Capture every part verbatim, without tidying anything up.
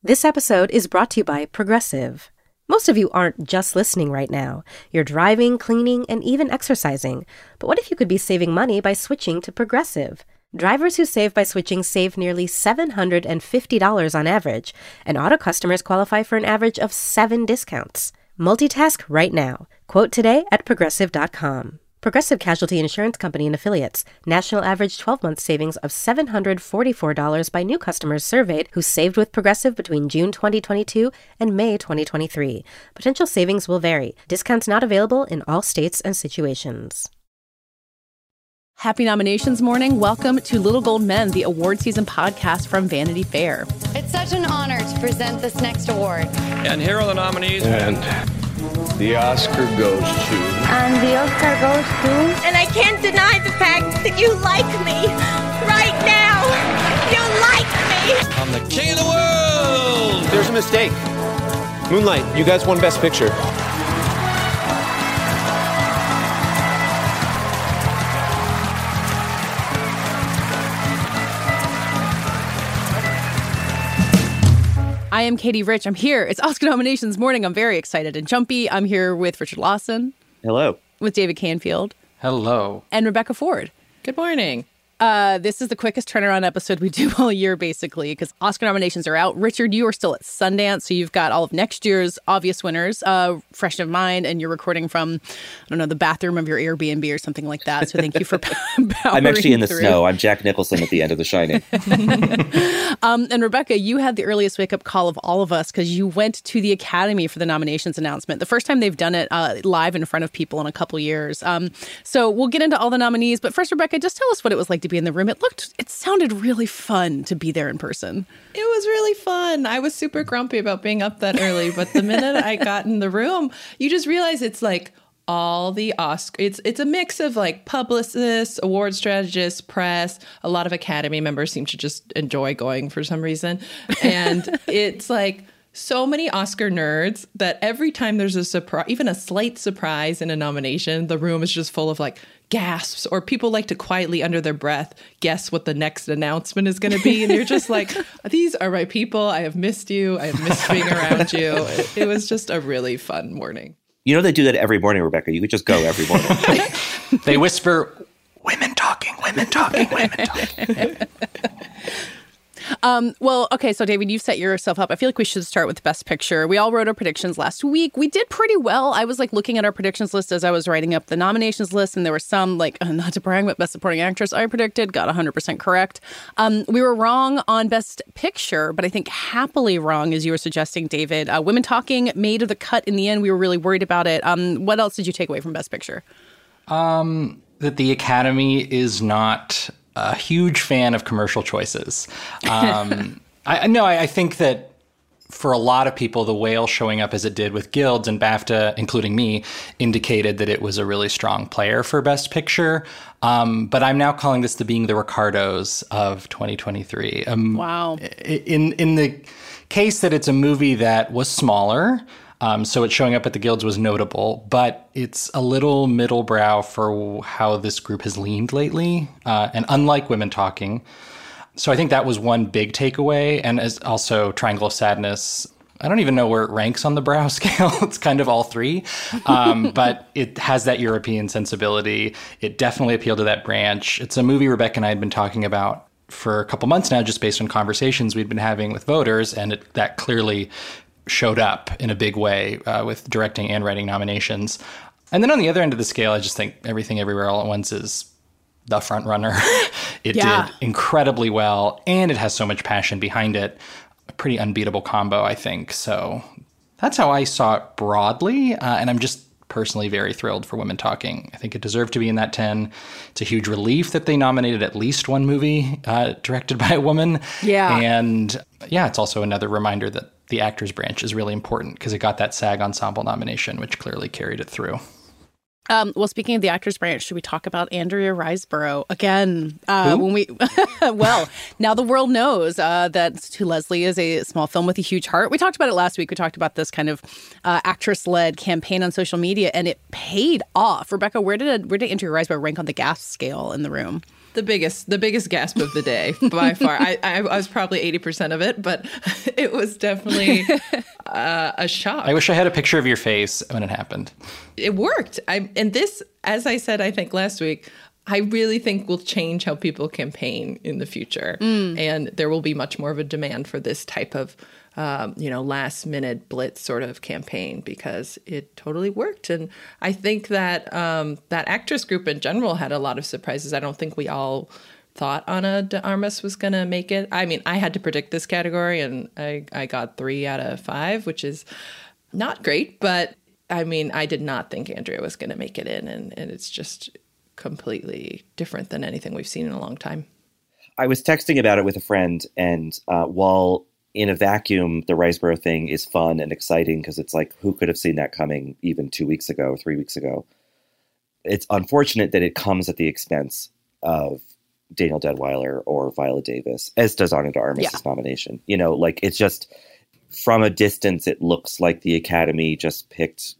This episode is brought to you by Progressive. Most of you aren't just listening right now. You're driving, cleaning, and even exercising. But what if you could be saving money by switching to Progressive? Drivers who save by switching save nearly seven hundred fifty dollars on average, and auto customers qualify for an average of seven discounts. Multitask right now. Quote today at progressive dot com. Progressive Casualty Insurance Company and Affiliates. National average twelve-month savings of seven hundred forty-four dollars by new customers surveyed who saved with Progressive between June twenty twenty-two and May twenty twenty-three. Potential savings will vary. Discounts not available in all states and situations. Happy nominations morning. Welcome to Little Gold Men, the award season podcast from Vanity Fair. It's such an honor to present this next award. And here are the nominees. And the Oscar goes to... And the Oscar goes to... And I can't deny the fact that you like me. Right now. You like me. I'm the king of the world. There's a mistake. Moonlight, you guys won Best Picture. I am Katie Rich. I'm here. It's Oscar nominations morning. I'm very excited and jumpy. I'm here with Richard Lawson. Hello. With David Canfield. Hello. And Rebecca Ford. Good morning. Uh, this is the quickest turnaround episode we do all year, basically, because Oscar nominations are out. Richard, you are still at Sundance, so you've got all of next year's obvious winners uh, fresh in mind, and you're recording from, I don't know, the bathroom of your Airbnb or something like that. So thank you for powering I'm actually in the through. snow. I'm Jack Nicholson at the end of The Shining. um, and Rebecca, you had the earliest wake-up call of all of us because you went to the Academy for the nominations announcement. The first time they've done it uh, live in front of people in a couple years. Um, so we'll get into all the nominees. But first, Rebecca, just tell us what it was like to be in the room. It looked, it sounded really fun to be there in person. It was really fun. I was super grumpy about being up that early, but the minute I got in the room, you just realize it's like all the Oscar. It's it's a mix of like publicists, award strategists, press. A lot of Academy members seem to just enjoy going for some reason, and it's like so many Oscar nerds that every time there's a surprise, even a slight surprise in a nomination, the room is just full of like gasps, or people like to quietly under their breath guess what the next announcement is going to be. And you're just like, these are my people. I have missed you. I have missed being around you. It, it was just a really fun morning. You know, they do that every morning, Rebecca. You could just go every morning. They whisper, women talking, women talking, women talking. Um, well, okay, so David, you've set yourself up. I feel like we should start with Best Picture. We all wrote our predictions last week. We did pretty well. I was like looking at our predictions list as I was writing up the nominations list, and there were some, like, uh, not to brag, but Best Supporting Actress I predicted got one hundred percent correct. Um, we were wrong on Best Picture, but I think happily wrong, as you were suggesting, David. Uh, Women Talking made the cut in the end. We were really worried about it. Um, what else did you take away from Best Picture? Um, that the Academy is not a huge fan of commercial choices. Um, I no, I, I think that for a lot of people, The Whale showing up as it did with Guilds and BAFTA, including me, indicated that it was a really strong player for Best Picture. Um, but I'm now calling this the Being the Ricardos of twenty twenty-three. Um, wow. In in the case that it's a movie that was smaller, Um, so it showing up at the Guilds was notable, but it's a little middle brow for how this group has leaned lately, uh, and unlike Women Talking. So I think that was one big takeaway, and as also Triangle of Sadness. I don't even know where it ranks on the brow scale. It's kind of all three, um, but it has that European sensibility. It definitely appealed to that branch. It's a movie Rebecca and I had been talking about for a couple months now, just based on conversations we'd been having with voters, and it, that clearly showed up in a big way uh, with directing and writing nominations. And then on the other end of the scale, I just think Everything Everywhere All at Once is the front runner. It yeah. did incredibly well, and it has so much passion behind it. A pretty unbeatable combo, I think. So that's how I saw it broadly, uh, and I'm just personally very thrilled for Women Talking. I think it deserved to be in that ten. It's a huge relief that they nominated at least one movie uh, directed by a woman. Yeah. And yeah, it's also another reminder that the actors branch is really important because it got that SAG Ensemble nomination, which clearly carried it through. Um, well, speaking of the actors branch, should we talk about Andrea Riseborough again? Uh, when we, well, now the world knows uh, that To Leslie is a small film with a huge heart. We talked about it last week. We talked about this kind of uh, actress-led campaign on social media, and it paid off. Rebecca, where did where did Andrea Riseborough rank on the gas scale in the room? the biggest the biggest gasp of the day by far. I, I, I was probably eighty percent of it, but it was definitely uh, a shock. I wish I had a picture of your face when it happened. It worked. I, and this, as I said, I think last week, I really think will change how people campaign in the future. Mm. And there will be much more of a demand for this type of Um, you know, last minute blitz sort of campaign because it totally worked. And I think that um, that actress group in general had a lot of surprises. I don't think we all thought Ana de Armas was going to make it. I mean, I had to predict this category and I, I got three out of five, which is not great. But I mean, I did not think Andrea was going to make it in. And, and it's just completely different than anything we've seen in a long time. I was texting about it with a friend, and uh, while in a vacuum, the Riseborough thing is fun and exciting because it's like, who could have seen that coming even two weeks ago or three weeks ago? It's unfortunate that it comes at the expense of Daniel Deadwyler or Viola Davis, as does Ana de Armas' yeah. nomination. You know, like, it's just, from a distance, it looks like the Academy just picked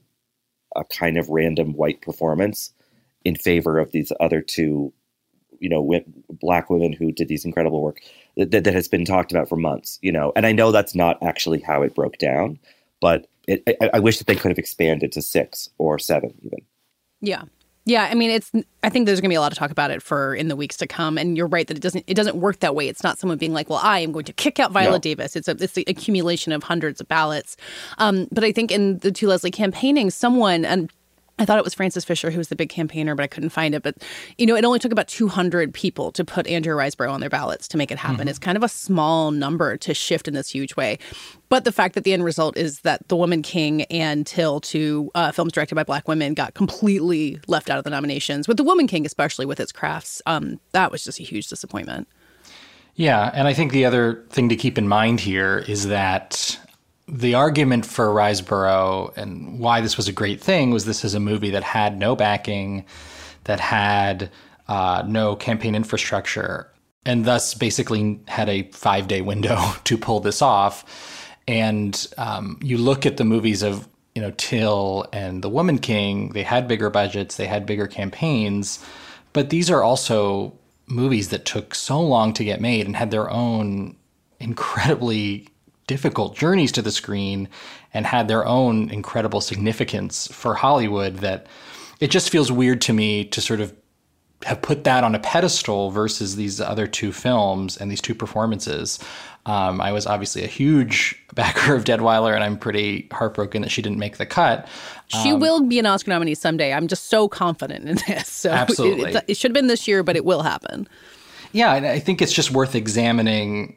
a kind of random white performance in favor of these other two, you know, w- black women who did these incredible work that, that has been talked about for months, you know. And I know that's not actually how it broke down, but it, I, I wish that they could have expanded to six or seven even. Yeah. Yeah, I mean, it's. I think there's going to be a lot of talk about it for in the weeks to come, and you're right that it doesn't. It doesn't work that way. It's not someone being like, "Well, I am going to kick out Viola no. Davis." It's a. It's the accumulation of hundreds of ballots. Um, but I think in the To Leslie campaigning, someone and. I thought it was Frances Fisher who was the big campaigner, but I couldn't find it. But, you know, it only took about two hundred people to put Andrea Riseborough on their ballots to make it happen. Mm-hmm. It's kind of a small number to shift in this huge way. But the fact that the end result is that The Woman King and Till, two uh, films directed by black women, got completely left out of the nominations, with The Woman King especially with its crafts, um, that was just a huge disappointment. Yeah, and I think the other thing to keep in mind here is that the argument for Riseborough and why this was a great thing was this is a movie that had no backing, that had uh, no campaign infrastructure, and thus basically had a five-day window to pull this off. And um, you look at the movies of, you know, Till and The Woman King, they had bigger budgets, they had bigger campaigns, but these are also movies that took so long to get made and had their own incredibly difficult journeys to the screen and had their own incredible significance for Hollywood, that it just feels weird to me to sort of have put that on a pedestal versus these other two films and these two performances. Um, I was obviously a huge backer of Deadwyler, and I'm pretty heartbroken that she didn't make the cut. She um, will be an Oscar nominee someday. I'm just so confident in this. So absolutely. It, it should have been this year, but it will happen. Yeah, and I think it's just worth examining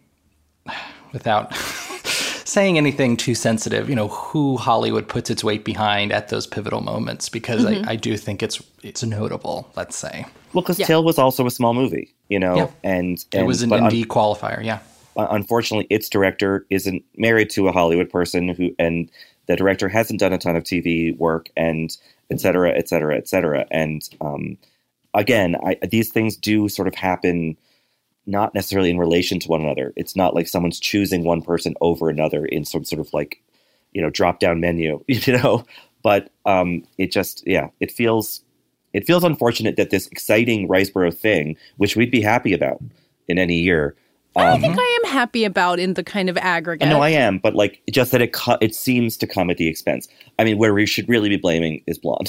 without saying anything too sensitive, you know, who Hollywood puts its weight behind at those pivotal moments, because mm-hmm. I, I do think it's it's notable, let's say. Well, because yeah. Till was also a small movie, you know, yeah. and, and it was an indie un- qualifier, yeah. Unfortunately, its director isn't married to a Hollywood person, who, and the director hasn't done a ton of T V work, and et cetera, et cetera, et cetera. And um, again, I, these things do sort of happen not necessarily in relation to one another. It's not like someone's choosing one person over another in some sort of like, you know, drop down menu, you know, but um, it just, yeah, it feels, it feels unfortunate that this exciting Riseborough thing, which we'd be happy about in any year. Um, I think I am happy about in the kind of aggregate. No, I am, but like just that it cu- it seems to come at the expense. I mean, where we should really be blaming is Blonde.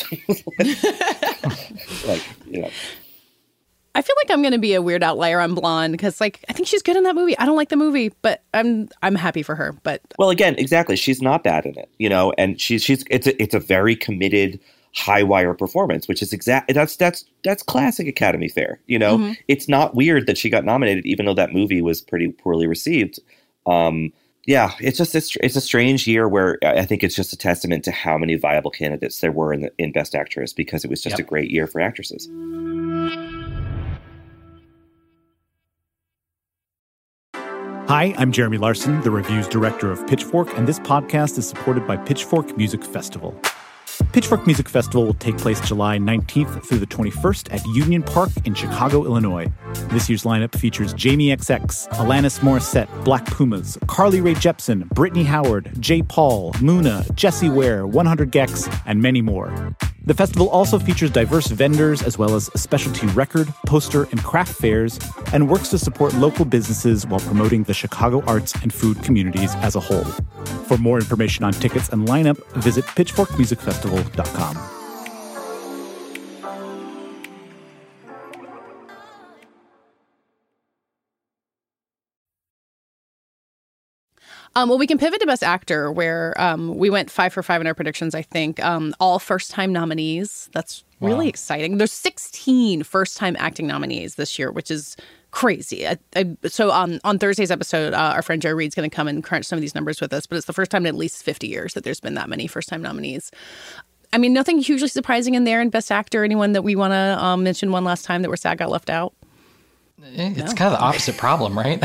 Like, you know. I feel like I'm going to be a weird outlier on Blonde because, like, I think she's good in that movie. I don't like the movie, but I'm I'm happy for her. But well, again, exactly, she's not bad in it, you know, and she's she's it's a, it's a very committed, high wire performance, which is exact. That's that's that's classic Academy fare, you know. Mm-hmm. It's not weird that she got nominated, even though that movie was pretty poorly received. Um, yeah, it's just it's, it's a strange year where I think it's just a testament to how many viable candidates there were in the, in Best Actress, because it was just yep. a great year for actresses. Hi, I'm Jeremy Larson, the reviews director of Pitchfork, and this podcast is supported by Pitchfork Music Festival. Pitchfork Music Festival will take place July nineteenth through the twenty-first at Union Park in Chicago, Illinois. This year's lineup features Jamie X X, Alanis Morissette, Black Pumas, Carly Rae Jepsen, Brittany Howard, J. Paul, Muna, Jessie Ware, one hundred gecs, and many more. The festival also features diverse vendors as well as a specialty record, poster, and craft fairs, and works to support local businesses while promoting the Chicago arts and food communities as a whole. For more information on tickets and lineup, visit pitchfork music festival dot com. Um, well, we can pivot to Best Actor, where um, we went five for five in our predictions, I think. Um, all first-time nominees. That's really wow. exciting. There's sixteen first-time acting nominees this year, which is crazy. I, I, so um, on Thursday's episode, uh, our friend Joe Reed's going to come and crunch some of these numbers with us, but it's the first time in at least fifty years that there's been that many first-time nominees. I mean, nothing hugely surprising in there in Best Actor. Anyone that we want to um, mention one last time that we're sad got left out? It's no. kind of the opposite problem, right?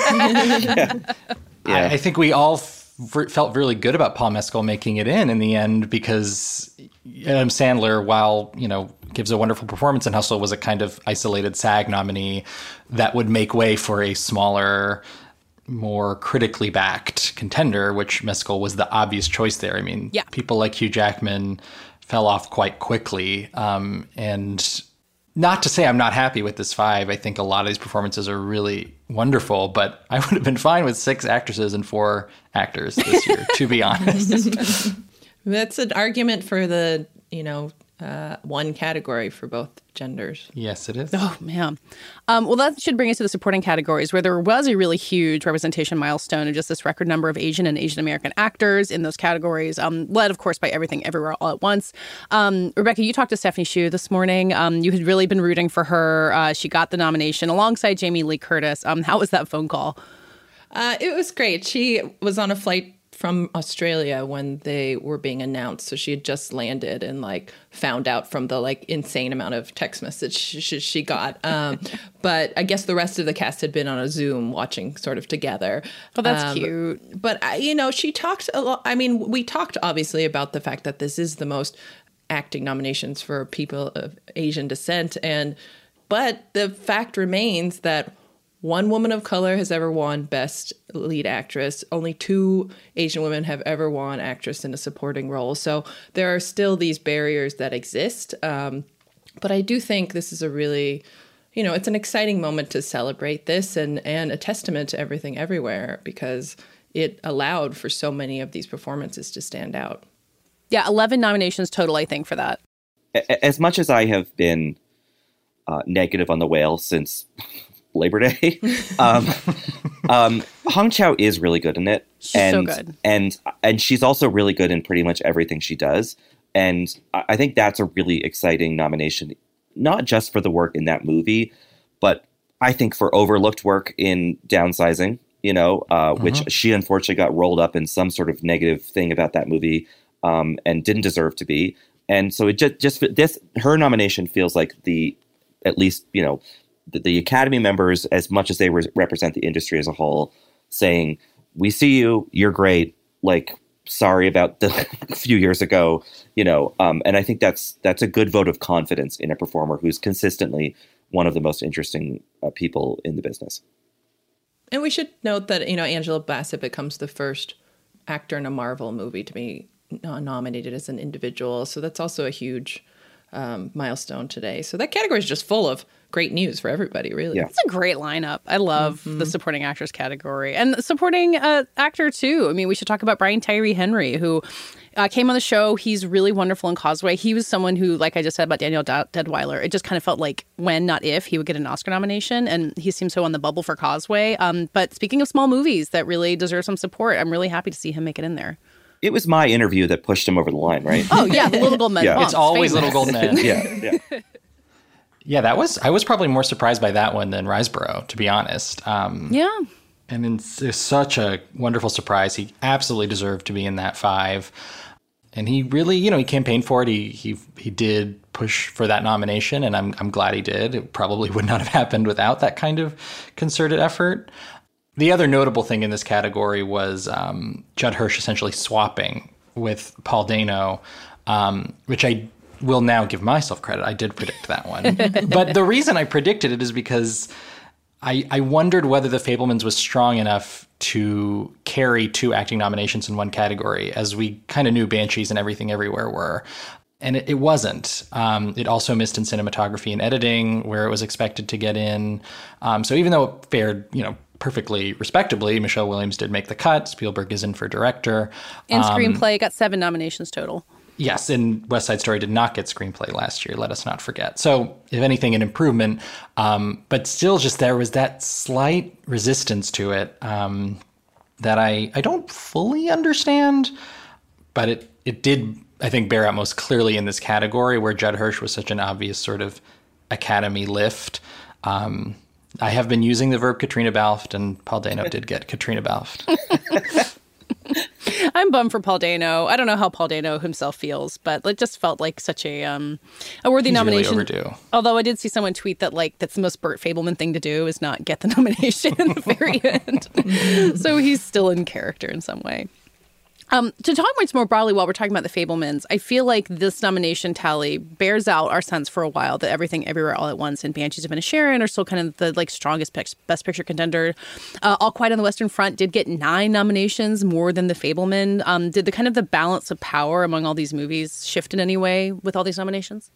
yeah. Yeah. I, I think we all f- felt really good about Paul Mescal making it in in the end because Adam Sandler, while, you know, gives a wonderful performance in Hustle, was a kind of isolated SAG nominee that would make way for a smaller, more critically backed contender, which Mescal was the obvious choice there. I mean, yeah. people like Hugh Jackman fell off quite quickly. Um, and not to say I'm not happy with this five. I think a lot of these performances are really wonderful, but I would have been fine with six actresses and four actors this year, to be honest. That's an argument for the, you know, uh, one category for both genders. Yes, it is. Oh, man. Um, well, that should bring us to the supporting categories, where there was a really huge representation milestone and just this record number of Asian and Asian American actors in those categories, um, led, of course, by Everything Everywhere All at Once. Um, Rebecca, you talked to Stephanie Hsu this morning. Um, you had really been rooting for her. Uh, she got the nomination alongside Jamie Lee Curtis. Um, how was that phone call? Uh, it was great. She was on a flight from Australia when they were being announced. So she had just landed and like found out from the like insane amount of text message she, she got. Um, but I guess the rest of the cast had been on a Zoom watching sort of together. Oh, that's um, cute. But, uh, you know, she talked a lot. I mean, we talked obviously about the fact that this is the most acting nominations for people of Asian descent. And but the fact remains that one woman of color has ever won Best Lead Actress. Only two Asian women have ever won Actress in a Supporting Role. So there are still these barriers that exist. Um, but I do think this is a really, you know, it's an exciting moment to celebrate this and, and a testament to Everything Everywhere because it allowed for so many of these performances to stand out. Yeah, eleven nominations total, I think, for that. As much as I have been uh, negative on The Whale since Labor Day. um, um, Hong Chow is really good in it. She's and, so good. And, and she's also really good in pretty much everything she does. And I think that's a really exciting nomination, not just for the work in that movie, but I think for overlooked work in Downsizing, you know, uh, mm-hmm. which she unfortunately got rolled up in some sort of negative thing about that movie um, and didn't deserve to be. And so it just, just this, her nomination feels like the, at least, you know, the, the Academy members, as much as they re- represent the industry as a whole, saying, we see you, you're great, like, sorry about the few years ago, you know, um, and I think that's that's a good vote of confidence in a performer who's consistently one of the most interesting uh, people in the business. And we should note that, you know, Angela Bassett becomes the first actor in a Marvel movie to be nominated as an individual. So that's also a huge um, milestone today. So that category is just full of great news for everybody, really. Yeah. It's a great lineup. I love mm-hmm. the supporting actress category and the supporting uh, actor, too. I mean, we should talk about Brian Tyree Henry, who uh, came on the show. He's really wonderful in Causeway. He was someone who, like I just said about Daniel D- Deadwyler, it just kind of felt like when, not if, he would get an Oscar nomination. And he seems so on the bubble for Causeway. Um, but speaking of small movies that really deserve some support, I'm really happy to see him make it in there. It was my interview that pushed him over the line, right? Oh, yeah, the Little Gold Men. yeah. It's always famous. Little Gold Men. yeah, yeah. Yeah, that was, I was probably more surprised by that one than Riseborough, to be honest. Um, yeah. And it's, it's such a wonderful surprise. He absolutely deserved to be in that five. And he really, you know, he campaigned for it. He he he did push for that nomination, and I'm I'm glad he did. It probably would not have happened without that kind of concerted effort. The other notable thing in this category was um, Judd Hirsch essentially swapping with Paul Dano, um, which I will now give myself credit. I did predict that one. But the reason I predicted it is because I, I wondered whether The Fabelmans was strong enough to carry two acting nominations in one category, as we kind of knew Banshees and Everything Everywhere were. and it, it wasn't. Um, it also missed in cinematography and editing, where it was expected to get in. Um, so even though it fared, you know, perfectly respectably, Michelle Williams did make the cut. Spielberg is in for director. And um, screenplay got seven nominations total. Yes, and West Side Story did not get screenplay last year, let us not forget. So, if anything, an improvement. Um, but still, just there was that slight resistance to it um, that I, I don't fully understand. But it, it did, I think, bear out most clearly in this category where Judd Hirsch was such an obvious sort of Academy lift. Um, I have been using the verb Katrina Balft, and Paul Dano did get Katrina Balft. I'm bummed for Paul Dano. I don't know how Paul Dano himself feels, but it just felt like such a um, a worthy He's nomination. Really overdue. Although I did see someone tweet that like that's the most Burt Fableman thing to do is not get the nomination in the very end. So he's still in character in some way. Um, to talk much more broadly while we're talking about the Fablemans, I feel like this nomination tally bears out our sense for a while that Everything Everywhere All at Once and Banshees of Inisherin are still kind of the like strongest pick, best picture contender. Uh, All Quiet on the Western Front did get nine nominations, more than the Fableman. Um, did the kind of the balance of power among all these movies shift in any way with all these nominations?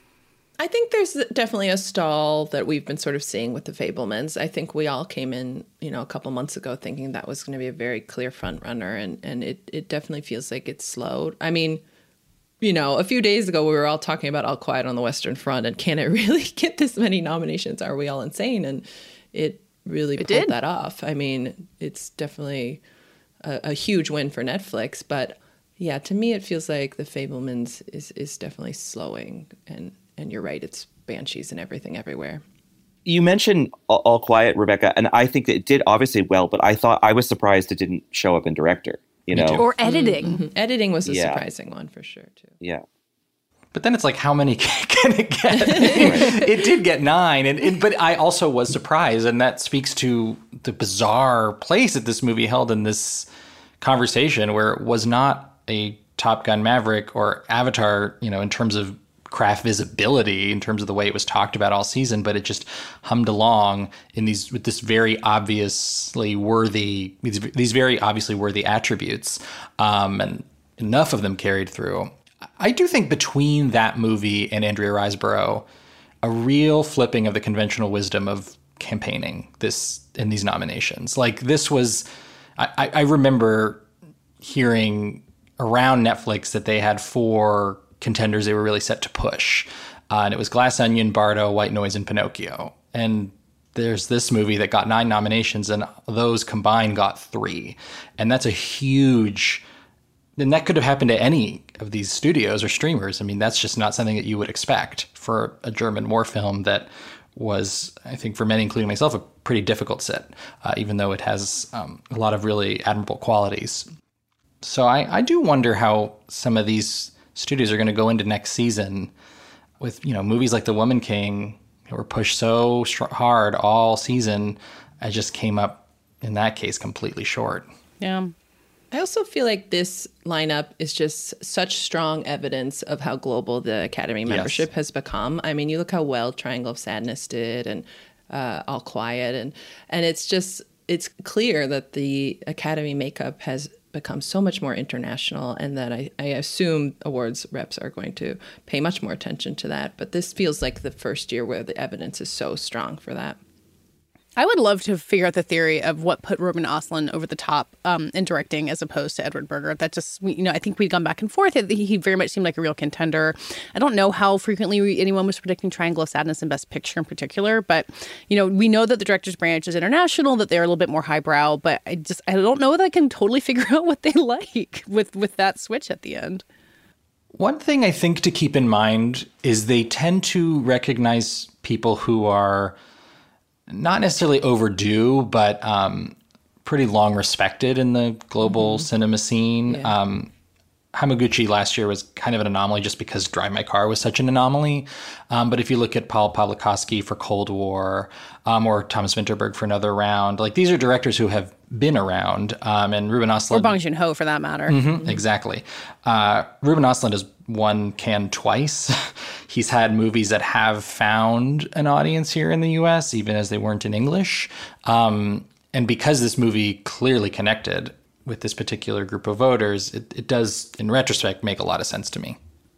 I think there's definitely a stall that we've been sort of seeing with the Fablemans. I think we all came in, you know, a couple months ago thinking that was going to be a very clear front runner, and, and it, it definitely feels like it's slowed. I mean, you know, a few days ago we were all talking about All Quiet on the Western Front, and can it really get this many nominations? Are we all insane? And it really it pulled did. that off. I mean, it's definitely a, a huge win for Netflix, but yeah, to me it feels like the Fablemans is, is definitely slowing, and And you're right, it's Banshees and Everything Everywhere. You mentioned All, All Quiet, Rebecca, and I think that it did obviously well, but I thought I was surprised it didn't show up in director, you know? Or editing. Mm-hmm. Editing was a Yeah. surprising one for sure, too. Yeah. But then it's like, how many can it get? It did get nine, and, and but I also was surprised, and that speaks to the bizarre place that this movie held in this conversation, where it was not a Top Gun Maverick or Avatar, you know, in terms of craft visibility, in terms of the way it was talked about all season, but it just hummed along in these with this very obviously worthy these, these very obviously worthy attributes, um, and enough of them carried through. I do think between that movie and Andrea Riseborough, a real flipping of the conventional wisdom of campaigning this in these nominations. Like this was, I, I remember hearing around Netflix that they had four contenders they were really set to push. Uh, and it was Glass Onion, Bardo, White Noise, and Pinocchio. And there's this movie that got nine nominations, and those combined got three. And that's a huge... And that could have happened to any of these studios or streamers. I mean, that's just not something that you would expect for a German war film that was, I think, for many, including myself, a pretty difficult sit, uh, even though it has um, a lot of really admirable qualities. So I, I do wonder how some of these studios are going to go into next season with, you know, movies like The Woman King that were pushed so str- hard all season. I just came up, in that case, completely short. Yeah. I also feel like this lineup is just such strong evidence of how global the Academy membership Yes. has become. I mean, you look how well Triangle of Sadness did, and uh, All Quiet, and and it's just, it's clear that the Academy makeup has become so much more international, and that I, I assume awards reps are going to pay much more attention to that. But this feels like the first year where the evidence is so strong for that. I would love to figure out the theory of what put Ruben Östlund over the top um, in directing as opposed to Edward Berger. That just, you know, I think we'd gone back and forth. He very much seemed like a real contender. I don't know how frequently anyone was predicting Triangle of Sadness and Best Picture in particular, but, you know, we know that the director's branch is international, that they're a little bit more highbrow, but I just, I don't know that I can totally figure out what they like with, with that switch at the end. One thing I think to keep in mind is they tend to recognize people who are not necessarily overdue, but um, pretty long respected in the global mm-hmm. cinema scene. Yeah. Um, Hamaguchi last year was kind of an anomaly just because Drive My Car was such an anomaly. Um, but if you look at Paul Pawlikowski for Cold War, um, or Thomas Vinterberg for Another Round, like these are directors who have been around. Um, and Ruben Östlund... Or Bong Joon-ho, for that matter. Mm-hmm, Mm-hmm. Exactly. Uh, Ruben Östlund has won Cannes twice. He's had movies that have found an audience here in the U S, even as they weren't in English. Um, and because this movie clearly connected with this particular group of voters, it, it does, in retrospect, make a lot of sense to me.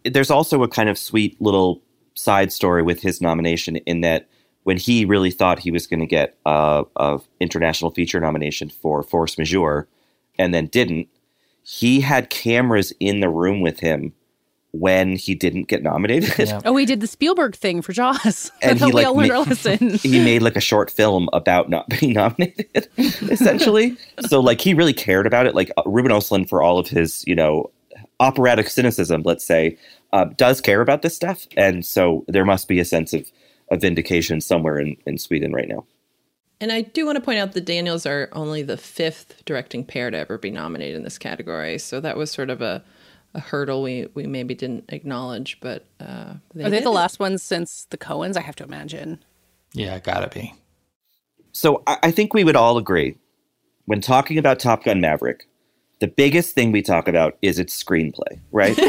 there's also a kind of sweet little side story with his nomination in that when he really thought he was going to get a, a international feature nomination for Force Majeure and then didn't, he had cameras in the room with him when he didn't get nominated. Yeah. Oh, he did the Spielberg thing for Jaws. And he, we like, all learned ma- our lesson. He made like a short film about not being nominated, essentially. So like he really cared about it. Like Ruben Östlund, for all of his, you know, operatic cynicism, let's say, uh, does care about this stuff. And so there must be a sense of, of vindication somewhere in, in Sweden right now. And I do want to point out the Daniels are only the fifth directing pair to ever be nominated in this category. So that was sort of a, a hurdle we, we maybe didn't acknowledge. But uh, they Are they did the it. last ones since the Coens? I have to imagine. Yeah, gotta be. So I, I think we would all agree when talking about Top Gun Maverick, the biggest thing we talk about is its screenplay, right?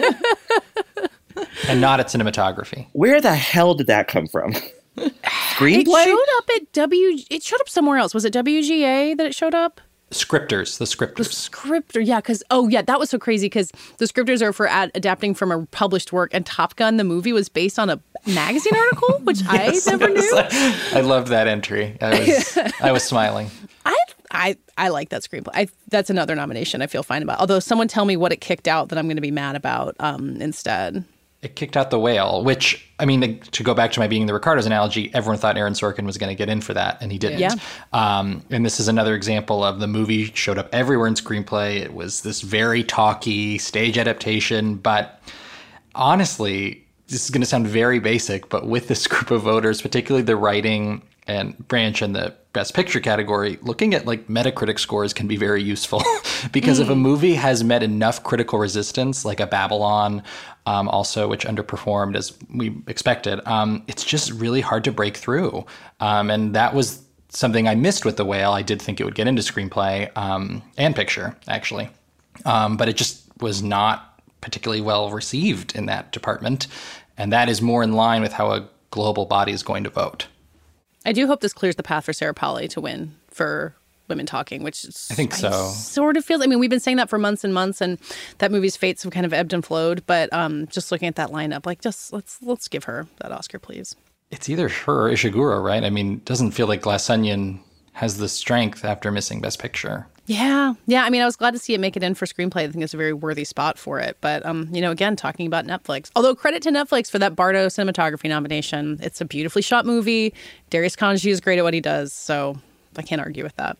And not its cinematography. Where the hell did that come from? Screenplay? It showed up at W. It showed up somewhere else. Was it W G A that it showed up? Scripters, the scripters. The scripter, yeah, because, oh, yeah, that was so crazy because the scripters are for ad- adapting from a published work, and Top Gun, the movie, was based on a magazine article, which yes, I never yes. knew. I loved that entry. I was, I was smiling. I I I like that screenplay. I, that's another nomination I feel fine about. Although someone tell me what it kicked out that I'm going to be mad about um, instead. It kicked out The Whale, which, I mean, to go back to my Being the Ricardos analogy, everyone thought Aaron Sorkin was going to get in for that, and he didn't. Yeah. Um, and this is another example of the movie showed up everywhere in screenplay. It was this very talky stage adaptation, but honestly, this is going to sound very basic, but with this group of voters, particularly the writing and branch and the Best Picture category, looking at like Metacritic scores can be very useful because mm. if a movie has met enough critical resistance, like a Babylon, um, also which underperformed as we expected, um, it's just really hard to break through. Um, and that was something I missed with The Whale. I did think it would get into screenplay um, and picture, actually, um, but it just was not particularly well received in that department. And that is more in line with how a global body is going to vote. I do hope this clears the path for Sarah Polley to win for Women Talking, which is, I think so. I sort of feels. I mean, we've been saying that for months and months, and that movie's fates have kind of ebbed and flowed. But um, just looking at that lineup, like, just let's let's give her that Oscar, please. It's either her or Ishiguro, right? I mean, it doesn't feel like Glass Onion has the strength after missing Best Picture. Yeah, yeah. I mean, I was glad to see it make it in for screenplay. I think it's a very worthy spot for it. But, um, you know, again, talking about Netflix. Although credit to Netflix for that Bardo cinematography nomination. It's a beautifully shot movie. Darius Khondji is great at what he does. So I can't argue with that.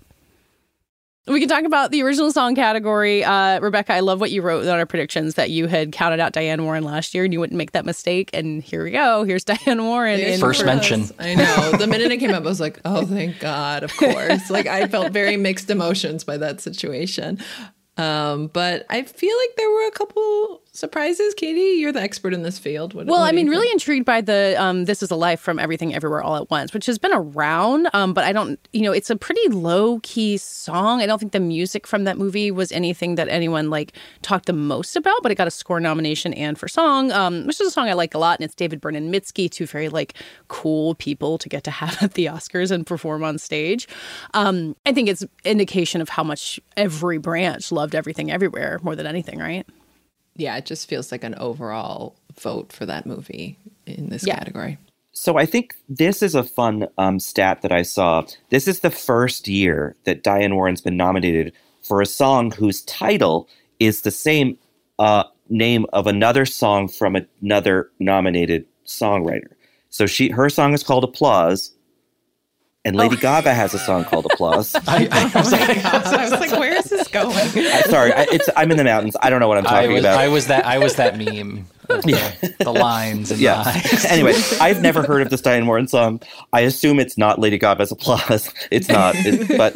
We can talk about the original song category. Uh, Rebecca, I love what you wrote on our predictions that you had counted out Diane Warren last year and you wouldn't make that mistake. And here we go. Here's Diane Warren. In First mention. I know. The minute it came up, I was like, oh, thank God, of course. Like, I felt very mixed emotions by that situation. Um, but I feel like there were a couple surprises. Katie, you're the expert in this field. What, well, what I mean, think? really intrigued by the um, This Is a Life from Everything Everywhere All at Once, which has been around, um, but I don't, you know, it's a pretty low-key song. I don't think the music from that movie was anything that anyone, like, talked the most about, but it got a score nomination and for song, um, which is a song I like a lot, and it's David Byrne and Mitski, two very, like, cool people to get to have at the Oscars and perform on stage. Um, I think it's indication of how much every branch loved Everything Everywhere more than anything, right? Yeah, it just feels like an overall vote for that movie in this yeah. category. So I think this is a fun um, stat that I saw. This is the first year that Diane Warren's been nominated for a song whose title is the same uh, name of another song from another nominated songwriter. So she her song is called Applause, and Lady oh. Gaga has a song called Applause. I, I, was like, I was like, where is this going? I, sorry, I, it's, I'm in the mountains. I don't know what I'm talking I was, about. I was that I was that meme. The, yeah. the lines and yeah. the eyes. Anyway, I've never heard of this Diane Warren song. I assume it's not Lady Gaga's Applause. It's not, it, but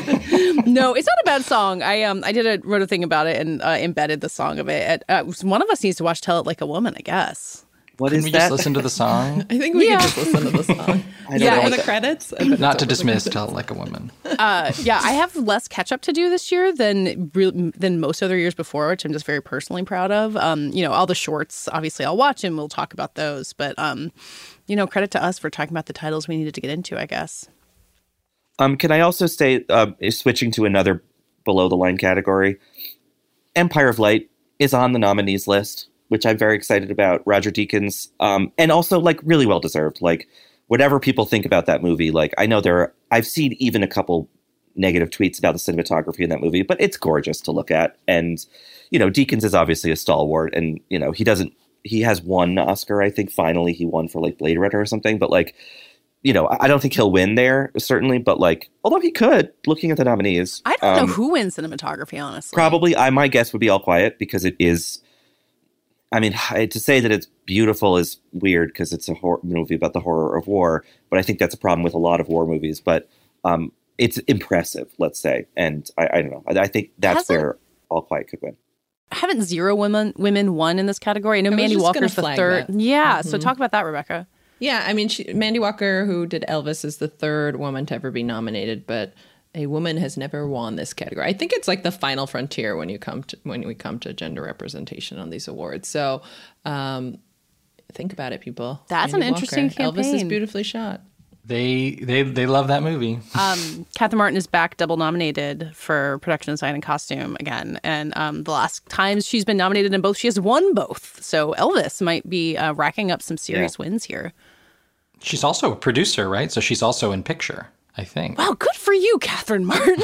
no, it's not a bad song. I um I did a wrote a thing about it and uh, embedded the song of it. Uh, one of us needs to watch "Tell It Like a Woman," I guess. What Couldn't is we that? just listen to the song? I think we yeah. could just listen to the song. I don't yeah, know for what the that, credits. Not to dismiss Tell It Like a Woman. Uh, yeah, I have less catch up to do this year than re- than most other years before, which I'm just very personally proud of. Um, you know, all the shorts, obviously, I'll watch and we'll talk about those. But um, you know, credit to us for talking about the titles we needed to get into, I guess. Um, can I also say, uh, switching to another below the line category, Empire of Light is on the nominees list. which I'm very excited about. Roger Deakins, um, and also like really well deserved. Like whatever people think about that movie, like I know there are, I've seen even a couple negative tweets about the cinematography in that movie, but it's gorgeous to look at. And, you know, Deakins is obviously a stalwart, and, you know, he doesn't, he has one Oscar, I think. Finally, he won for like Blade Runner or something, but like, you know, I don't think he'll win there, certainly, but like, although he could, looking at the nominees. I don't um, know who wins cinematography, honestly. Probably, I my guess would be All Quiet, because it is, I mean, to say that it's beautiful is weird because it's a horror movie about the horror of war, but I think that's a problem with a lot of war movies. But um, it's impressive, let's say, and I, I don't know. I, I think that's Hasn't, where All Quiet could win. Haven't zero women women won in this category? I know I Mandy Walker's the third. That. Yeah, Mm-hmm. so talk about that, Rebecca. Yeah, I mean, she, Mandy Walker, who did Elvis, is the third woman to ever be nominated, but a woman has never won this category. I think it's like the final frontier when you come to when we come to gender representation on these awards. So, um, think about it, people. That's Mandy an interesting Walker. campaign. Elvis is beautifully shot. They they they love that movie. Um, Catherine Martin is back, double nominated for production design and costume again. And um, the last times she's been nominated in both, she has won both. So Elvis might be uh, racking up some serious yeah. wins here. She's also a producer, right? So she's also in picture, I think. Wow, good for you, Catherine Martin.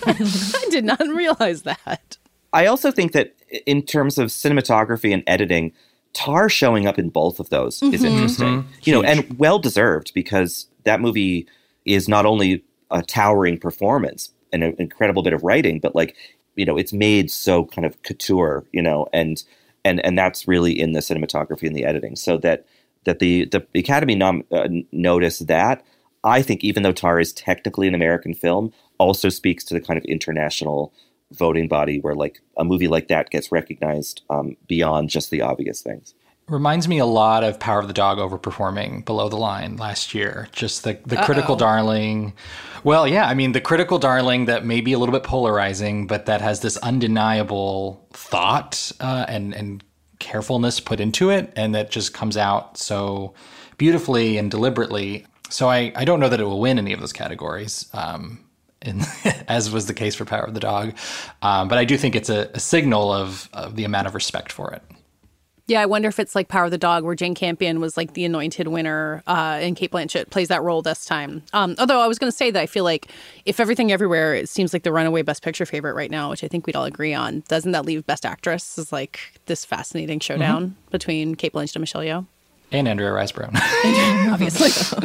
I did not realize that. I also think that in terms of cinematography and editing, Tar showing up in both of those mm-hmm. is interesting. Mm-hmm. You know, Huge. And well deserved, because that movie is not only a towering performance and an incredible bit of writing, but like, you know, it's made so kind of couture, you know, and and and that's really in the cinematography and the editing. So that that the the Academy nom- uh, noticed that. I think even though Tar is technically an American film, also speaks to the kind of international voting body where like a movie like that gets recognized um, beyond just the obvious things. Reminds me a lot of Power of the Dog overperforming Below the Line last year. Just the, the critical darling. Well, yeah, I mean, the critical darling that may be a little bit polarizing, but that has this undeniable thought uh, and, and carefulness put into it, and that just comes out so beautifully and deliberately. So I, I don't know that it will win any of those categories, um, in, as was the case for Power of the Dog. Um, but I do think it's a, a signal of, of the amount of respect for it. Yeah, I wonder if it's like Power of the Dog, where Jane Campion was like the anointed winner, uh, and Cate Blanchett plays that role this time. Um, although I was going to say that I feel like if Everything Everywhere, it seems like the runaway Best Picture favorite right now, which I think we'd all agree on. Doesn't that leave Best Actress as like this fascinating showdown mm-hmm. between Cate Blanchett and Michelle Yeoh? And Andrea Riseborough. Obviously.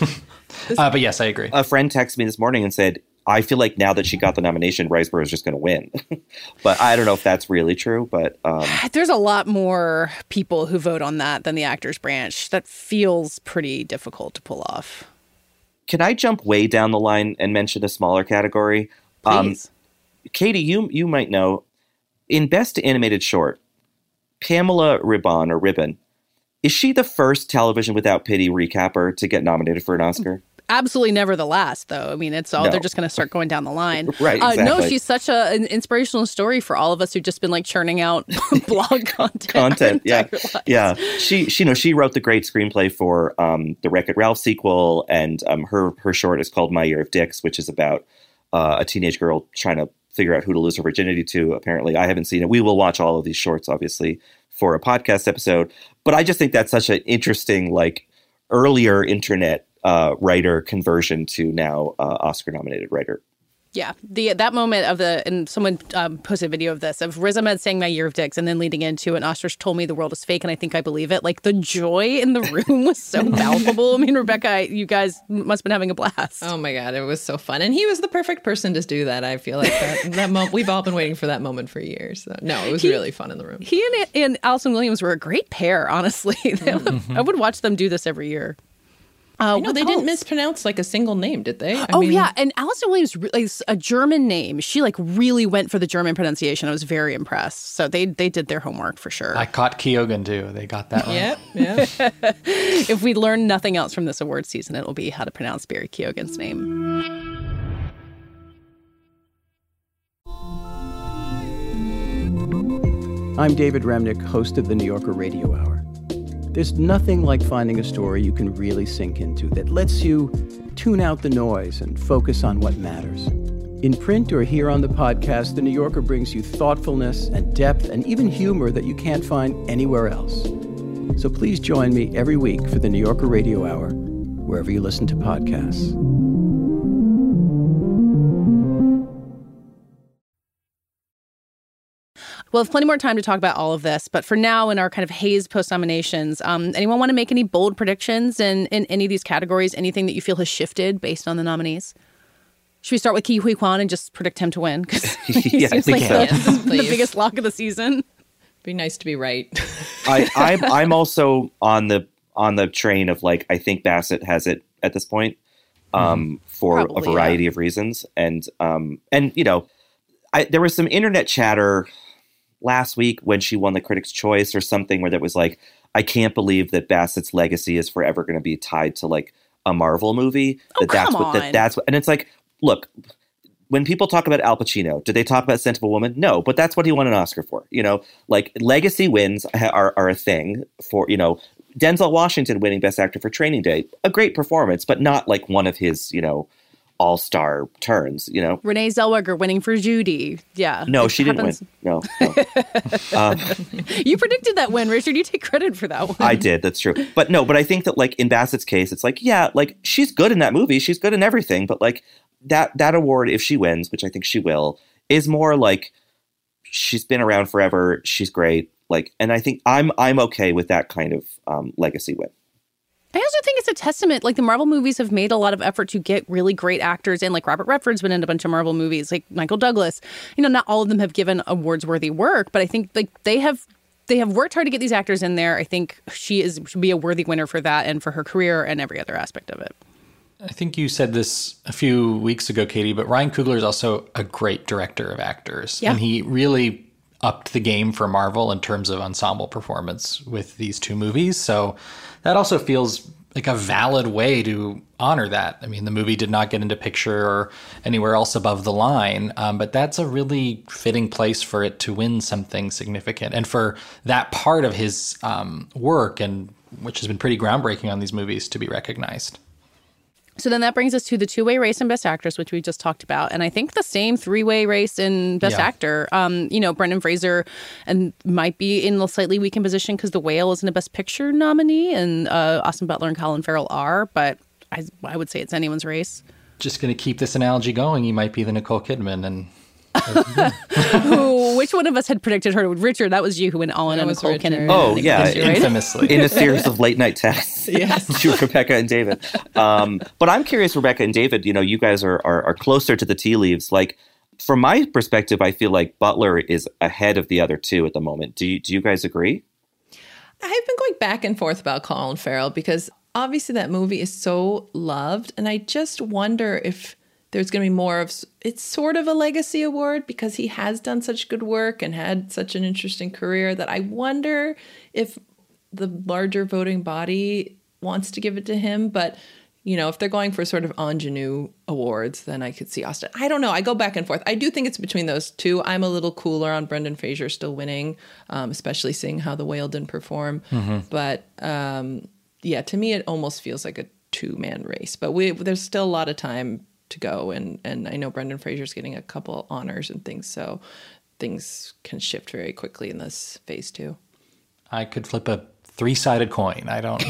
uh, but yes, I agree. A friend texted me this morning and said, I feel like now that she got the nomination, Riseborough is just going to win. But I don't know if that's really true. But um... there's a lot more people who vote on that than the actors branch. That feels pretty difficult to pull off. Can I jump way down the line and mention a smaller category? Please. Um, Katie, you you might know, in Best Animated Short, Pamela Ribbon or Ribbon, is she the first Television Without Pity recapper to get nominated for an Oscar? Absolutely never the last, though. I mean, it's all, no. they're just going to start going down the line. Right, exactly. Uh, no, she's such a, an inspirational story for all of us who've just been like churning out blog content. Content, yeah. Yeah. She, she, you know, she wrote the great screenplay for um, the Wreck-It Ralph sequel, and um, her, her short is called My Year of Dicks, which is about uh, a teenage girl trying to figure out who to lose her virginity to, apparently. I haven't seen it. We will watch all of these shorts, obviously, for a podcast episode. But I just think that's such an interesting, like, earlier internet Uh, writer conversion to now uh, Oscar-nominated writer. Yeah, the that moment of the, and someone um, posted a video of this, of Riz Ahmed saying My Year of Dicks and then leading into an Oscars told me the world is fake and I think I believe it. Like the joy in the room was so palpable. I mean, Rebecca, you guys must have been having a blast. Oh my God, it was so fun. And he was the perfect person to do that. I feel like that, that mo- we've all been waiting for that moment for years. So, no, it was he, really fun in the room. He and, and Allison Williams were a great pair, honestly. Mm-hmm. I would watch them do this every year. Uh, I know they else? didn't mispronounce like a single name, did they? I oh mean... yeah, and Allison Williams is a German name. She like really went for the German pronunciation. I was very impressed. So they they did their homework for sure. I caught Kyogen too. They got that one. Yep, yeah. If we learn nothing else from this award season, it will be how to pronounce Barry Keoghan's name. I'm David Remnick, host of the New Yorker Radio Hour. There's nothing like finding a story you can really sink into that lets you tune out the noise and focus on what matters. In print or here on the podcast, The New Yorker brings you thoughtfulness and depth and even humor that you can't find anywhere else. So please join me every week for The New Yorker Radio Hour, wherever you listen to podcasts. We'll have plenty more time to talk about all of this, but for now, in our kind of haze post-nominations, um, anyone want to make any bold predictions in, in any of these categories? Anything that you feel has shifted based on the nominees? Should we start with Ke Huy Quan and just predict him to win? Because he yeah, seems like so. the, the biggest lock of the season. Be nice to be right. I, I'm, I'm also on the on the train of like I think Bassett has it at this point um, mm-hmm. for Probably, a variety yeah. of reasons, and um, and you know, I, there was some internet chatter last week when she won the Critics' Choice or something where that was like, I can't believe that Bassett's legacy is forever going to be tied to like a Marvel movie. Oh, that that's come what that, on. that's what, and it's like. Look, when people talk about Al Pacino, did they talk about Scent of a Woman? No, but that's what he won an Oscar for. You know, like legacy wins are, are a thing for, you know, Denzel Washington winning Best Actor for Training Day, a great performance, but not like one of his, you know, all-star turns, you know. Renee Zellweger winning for Judy. Yeah. No, she happens. didn't win. No. no. um, you predicted that win, Richard. You take credit for that one. I did. That's true. But no, but I think that like in Bassett's case, it's like, yeah, like she's good in that movie. She's good in everything. But like that that award, if she wins, which I think she will, is more like she's been around forever. She's great. Like, and I think I'm I'm okay with that kind of um, legacy win. I also think it's a testament, like the Marvel movies have made a lot of effort to get really great actors in, like Robert Redford's been in a bunch of Marvel movies, like Michael Douglas. You know, not all of them have given awards-worthy work, but I think like they have they have worked hard to get these actors in there. I think she is should be a worthy winner for that and for her career and every other aspect of it. I think you said this a few weeks ago, Katie, but Ryan Coogler is also a great director of actors. Yeah. And he really upped the game for Marvel in terms of ensemble performance with these two movies. So that also feels like a valid way to honor that. I mean, the movie did not get into picture or anywhere else above the line, um, but that's a really fitting place for it to win something significant. And for that part of his um, work, and which has been pretty groundbreaking on these movies, to be recognized. So then that brings us to the two-way race in Best Actress, which we just talked about. And I think the same three-way race in Best Yeah. Actor. Um, you know, Brendan Fraser and might be in a slightly weakened position because The Whale isn't a Best Picture nominee, and uh, Austin Butler and Colin Farrell are. But I, I would say it's anyone's race. Just going to keep this analogy going. You might be the Nicole Kidman. and Who, which one of us had predicted her? Richard, that was you who went all in That on was Nicole Richard. Kidman. Oh, yeah. Right? Infamously. In a series of late night texts. Yes. to Rebecca and David. Um, but I'm curious, Rebecca and David, you know, you guys are, are are closer to the tea leaves. Like, from my perspective, I feel like Butler is ahead of the other two at the moment. Do you, do you guys agree? I've been going back and forth about Colin Farrell because obviously that movie is so loved. And I just wonder if there's going to be more of, it's sort of a legacy award because he has done such good work and had such an interesting career that I wonder if the larger voting body wants to give it to him. But, you know, if they're going for sort of ingenue awards, then I could see Austin. I don't know. I go back and forth. I do think it's between those two. I'm a little cooler on Brendan Fraser still winning, um, especially seeing how The Whale didn't perform. Mm-hmm. But um, yeah, to me, it almost feels like a two-man race. But we there's still a lot of time to go. And, and I know Brendan Fraser's getting a couple honors and things. So things can shift very quickly in this phase two. I could flip a three-sided coin. I don't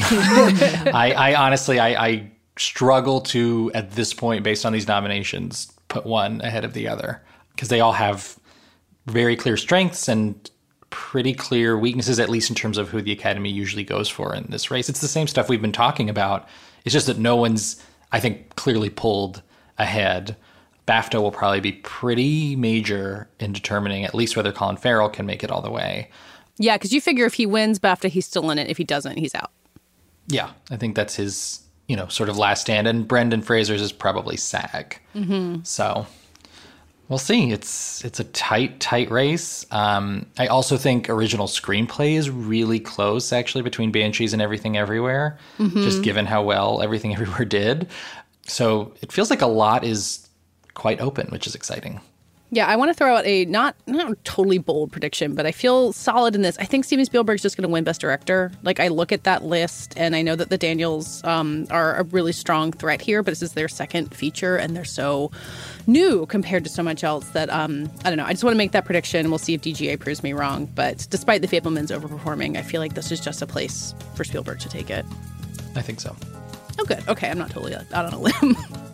I, I honestly, I, I struggle to, at this point, based on these nominations, put one ahead of the other. Because they all have very clear strengths and pretty clear weaknesses, at least in terms of who the Academy usually goes for in this race. It's the same stuff we've been talking about. It's just that no one's, I think, clearly pulled ahead. BAFTA will probably be pretty major in determining at least whether Colin Farrell can make it all the way. Yeah, because you figure if he wins BAFTA, he's still in it. If he doesn't, he's out. Yeah, I think that's his, you know, sort of last stand. And Brendan Fraser's is probably SAG. Mm-hmm. So we'll see. It's it's a tight, tight race. Um, I also think original screenplay is really close, actually, between Banshees and Everything Everywhere, Mm-hmm. just given how well Everything Everywhere did. So it feels like a lot is quite open, which is exciting. Yeah, I want to throw out a not not totally bold prediction, but I feel solid in this. I think Steven Spielberg's just going to win Best Director. Like, I look at that list, and I know that the Daniels um, are a really strong threat here, but this is their second feature, and they're so new compared to so much else that, um, I don't know. I just want to make that prediction, and we'll see if D G A proves me wrong. But despite The Fabelmans overperforming, I feel like this is just a place for Spielberg to take it. I think so. Oh, good. Okay, I'm not totally out on a limb.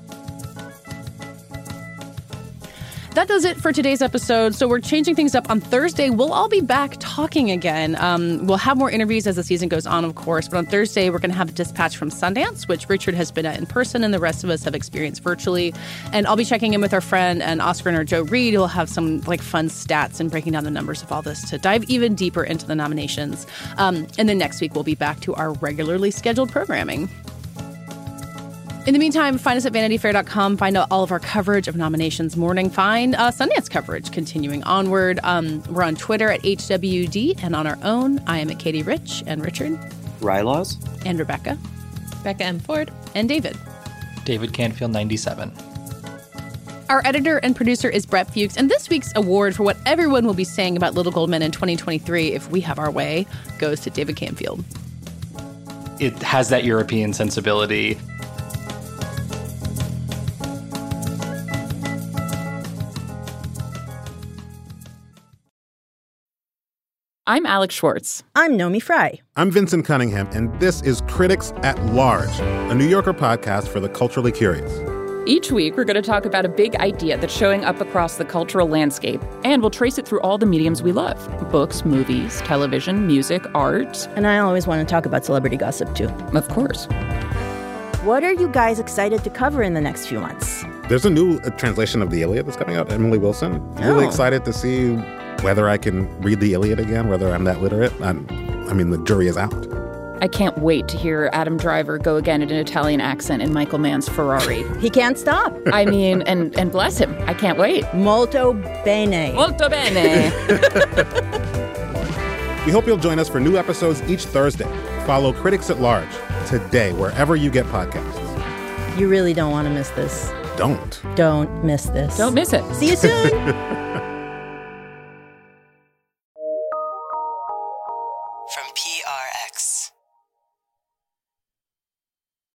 That does it for today's episode. So we're changing things up on Thursday. We'll all be back talking again. Um, we'll have more interviews as the season goes on, of course. But on Thursday, we're going to have a dispatch from Sundance, which Richard has been at in person and the rest of us have experienced virtually. And I'll be checking in with our friend and Oscar winner Joe Reed, who'll have some like fun stats and breaking down the numbers of all this to dive even deeper into the nominations. Um, and then next week, we'll be back to our regularly scheduled programming. In the meantime, find us at vanity fair dot com. Find out all of our coverage of nominations morning. Find uh, Sundance coverage continuing onward. Um, we're on Twitter at H W D and on our own. I am at Katie Rich and Richard. Rylaws. And Rebecca. Becca M. Ford. And David. David Canfield, ninety-seven. Our editor and producer is Brett Fuchs. And this week's award for what everyone will be saying about Little Gold Men in twenty twenty-three, if we have our way, goes to David Canfield. It has that European sensibility. I'm Alex Schwartz. I'm Nomi Fry. I'm Vincent Cunningham, and this is Critics at Large, a New Yorker podcast for the culturally curious. Each week, we're going to talk about a big idea that's showing up across the cultural landscape, and we'll trace it through all the mediums we love. Books, movies, television, music, art. And I always want to talk about celebrity gossip, too. Of course. What are you guys excited to cover in the next few months? There's a new uh, translation of the Iliad that's coming out, Emily Wilson. Oh. Really excited to see whether I can read the Iliad again, whether I'm that literate. I'm, I mean, the jury is out. I can't wait to hear Adam Driver go again in an Italian accent in Michael Mann's Ferrari. He can't stop. I mean, and, and bless him. I can't wait. Molto bene. Molto bene. We hope you'll join us for new episodes each Thursday. Follow Critics at Large today, wherever you get podcasts. You really don't want to miss this. Don't. Don't miss this. Don't miss it. See you soon. From P R X.